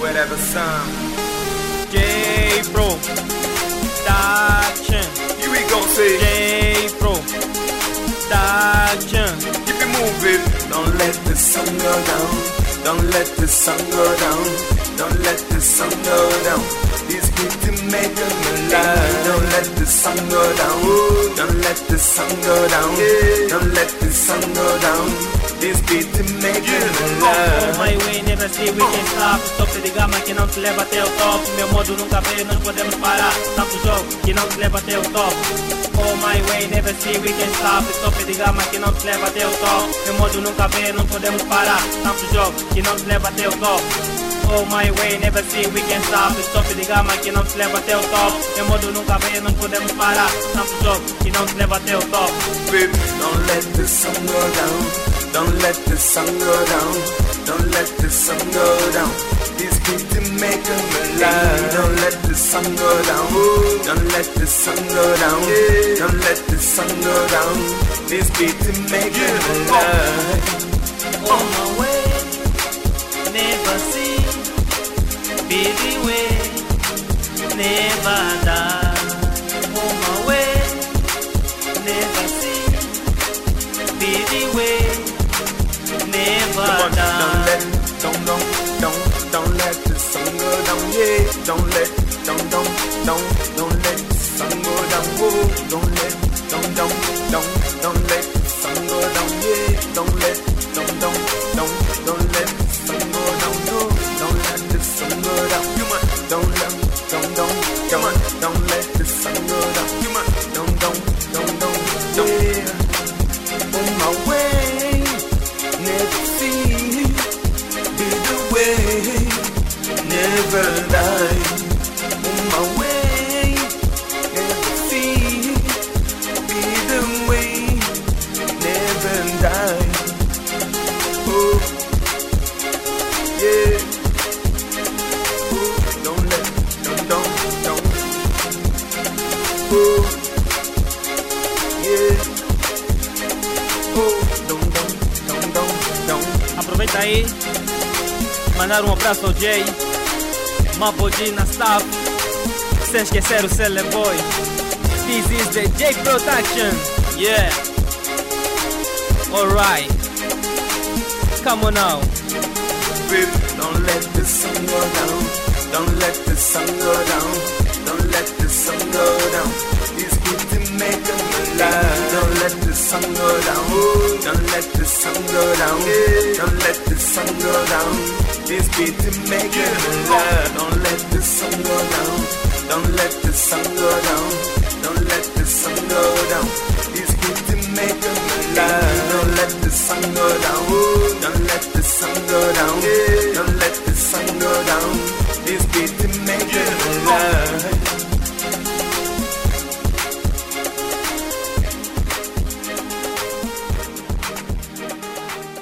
whatever sound. J-Pro Production. Here we go, say J-Pro Production. keep it moving. Don't let the sun go down. Don't let the sun go down. Don't let the sun go down. This beat to make them alive. Don't let the sun go down. Don't let the sun go down. Don't let the sun go down. This beat to make them alive. Oh my way, never see we can stop. Tope de gama que não te leva até o top. Meu modo nunca veio, nós podemos parar. Tanto jogo que não te leva até o top. Oh my way, never see we can stop. Tope de gama que não te leva até o top. Meu modo nunca veio, não podemos parar. Tanto jogo que não te leva até o top. Oh my way, never see we can stop. Tope de gama que não te leva até o top. Meu modo nunca veio, não podemos parar. Tanto jogo que não te leva até o top. Don't let the sun go down. Don't let the sun go down. Don't let the sun go down. This beat to make them alive. Don't let the sun go down. Don't let the sun go down. Don't let the sun go down. This beat to make them alive. On my way, never see, be the way, never die. On my way, never see, be the way, never die. Don't let the sun go down. Yeah, don't let the sun go down. Whoa, don't let the sun go down. Yeah, don't let the sun go down. No, don't let the sun go down. Come on, don't let the sun go down. Come on, don't. Yeah, on my way, never see, be the way, never die. On my way, never see, be the way, never die. Oh, yeah. Oh, don't. Oh, yeah. Oh, don't. Aproveita aí, mandar abraço ao Jay, Mabodi na staff, sem esquecer o Cele Boy. This is the J Production, yeah. Alright, come on now. Don't let the sun go down. Don't let the sun go down. Don't let the sun go down. This beat to make them alive. Don't let the sun go down. Don't let the sun go down. Don't let the sun go down. This beat to make them alive. Don't let the sun go down. Don't let the sun go down. Don't let the sun go down. This beat to make them alive. Don't let the sun go down. Don't let the sun go down. Don't let the sun go down. This beat